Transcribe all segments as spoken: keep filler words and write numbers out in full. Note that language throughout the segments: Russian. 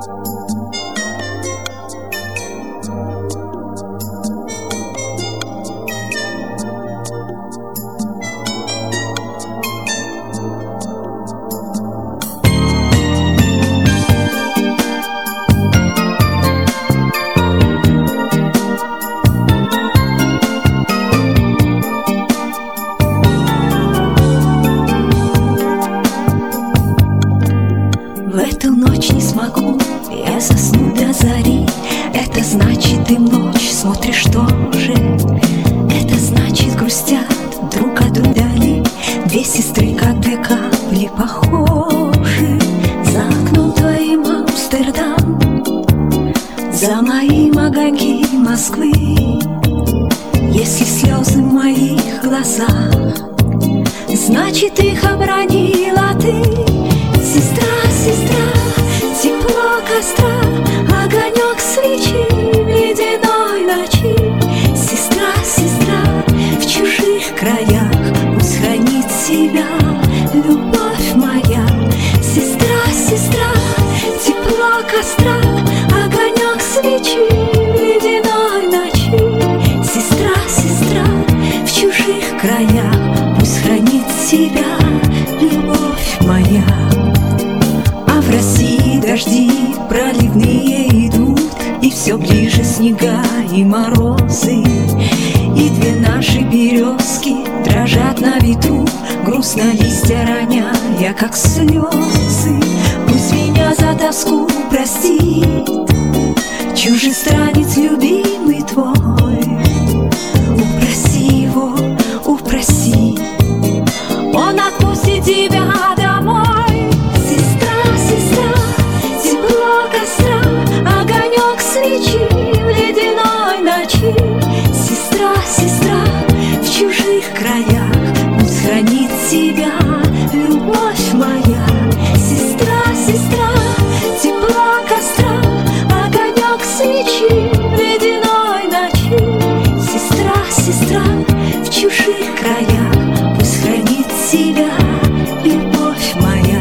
В эту ночь не смогу я заснуть до зари. Это значит, ты в ночь смотришь тоже. Это значит, грустят друг от друга вдали. Две сестры, как две капли, похожи. За окном твоим Амстердам, за моим огоньки Москвы. Если слезы в моих глазах, значит, их обронила ты. Сестра, сестра, тепло костра, огонек свечи в ледяной ночи. Сестра, сестра, в чужих краях пусть хранит себя любовь моя. Сестра, сестра, тепло костра, огонек свечи в ледяной ночи. Сестра, сестра, в чужих краях пусть хранит себя любовь моя. А в России дожди проливные идут, и все ближе снега и морозы. И две наши березки дрожат на ветру, грустно листья роняя, как слезы. Пусть меня за тоску простит чужестранец любимый твой. Упроси его, упроси, он отпустит тебя домой. Свечи в ледяной ночи. Сестра, сестра, в чужих краях пусть хранит себя любовь моя. Сестра, сестра, тепло костра, огонек свечи в ледяной ночи. Сестра, сестра, в чужих краях пусть хранит себя любовь моя.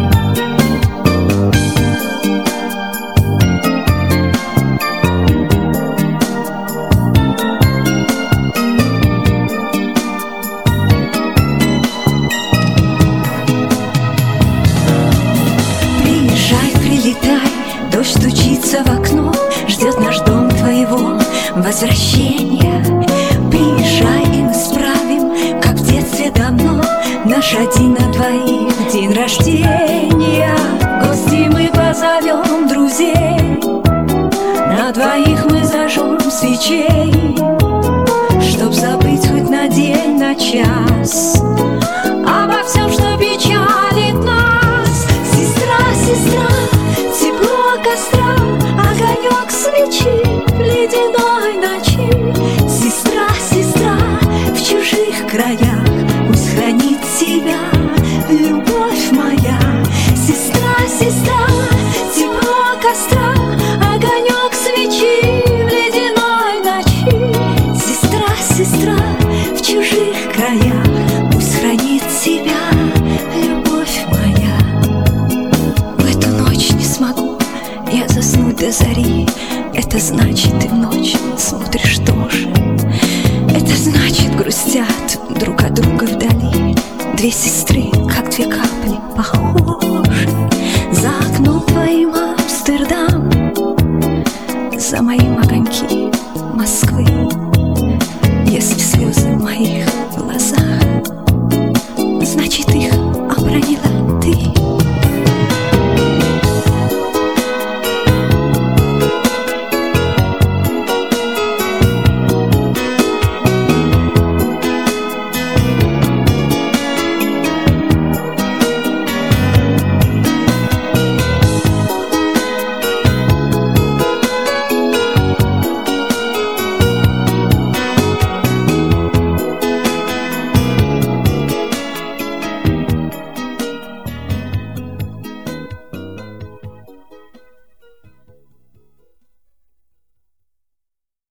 Дождь стучится в окно, ждет наш дом твоего возвращения. Приезжай, и мы справим, как в детстве давно, наш один на двоих день рождения. В гости мы позовем друзей, на двоих мы зажжем свечей, чтоб забыть хоть на день, на час обо всем, что печалит нас. Сестра, сестра, тепло костра, огонек свечи в ледяной ночи. Сестра, сестра, в чужих краях пусть хранит себя любовь моя. Сестра, сестра, тепло костра, огонек свечи в ледяной ночи. Сестра, сестра, в чужих краях пусть хранит себя любовь моя. В эту ночь не смогу я заснуть до зари. Это значит, ты в ночь смотришь тоже. Это значит, грустят друг от друга вдали. Две сестры, как две капли, похожи. За окном твоим